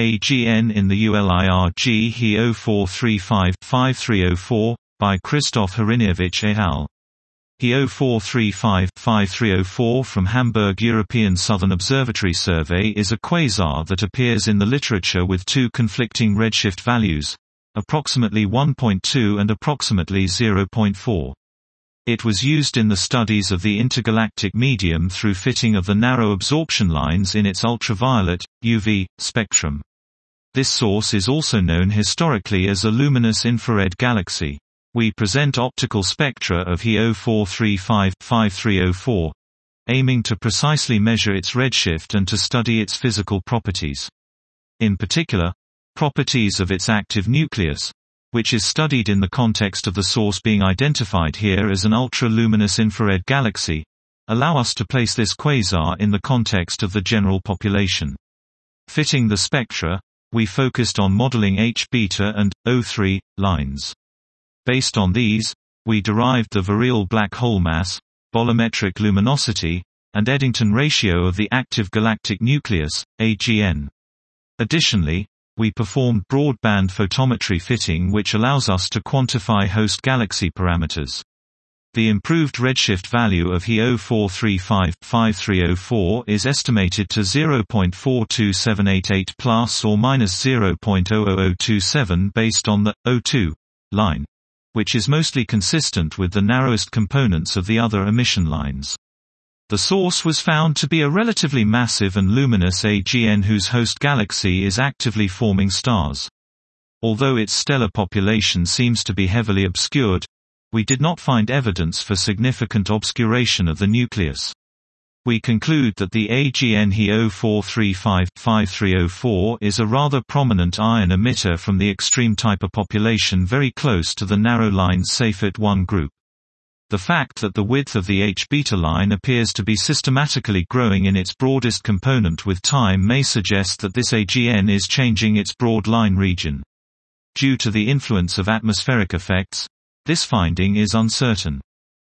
AGN in the ULIRG He 0435-5304, by Krzysztof Hryniewicz et al. He 0435-5304 from Hamburg. European Southern Observatory Survey is a quasar that appears in the literature with two conflicting redshift values, approximately 1.2 and approximately 0.4. It was used in the studies of the intergalactic medium through fitting of the narrow absorption lines in its ultraviolet, UV, spectrum. This source is also known historically as a luminous infrared galaxy. We present optical spectra of He 0435-5304, aiming to precisely measure its redshift and to study its physical properties. In particular, properties of its active nucleus, which is studied in the context of the source being identified here as an ultra-luminous infrared galaxy, allow us to place this quasar in the context of the general population. Fitting the spectra, we focused on modeling H-beta and O3 lines. Based on these, we derived the virial black hole mass, bolometric luminosity, and Eddington ratio of the active galactic nucleus, AGN. Additionally, we performed broadband photometry fitting, which allows us to quantify host galaxy parameters. The improved redshift value of He 0435-5304 is estimated to 0.42788 plus or minus 0.00027 based on the O2 line, which is mostly consistent with the narrowest components of the other emission lines. The source was found to be a relatively massive and luminous AGN whose host galaxy is actively forming stars. Although its stellar population seems to be heavily obscured, we did not find evidence for significant obscuration of the nucleus. We conclude that the AGN He 0435-5304 is a rather prominent ion emitter from the extreme Type A population very close to the narrow line Seyfert-1 group. The fact that the width of the H-beta line appears to be systematically growing in its broadest component with time may suggest that this AGN is changing its broad line region. Due to the influence of atmospheric effects, this finding is uncertain.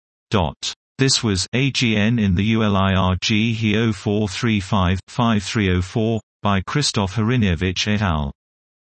This was AGN in the ULIRG He 0435-5304, by Krzysztof Hryniewicz et al.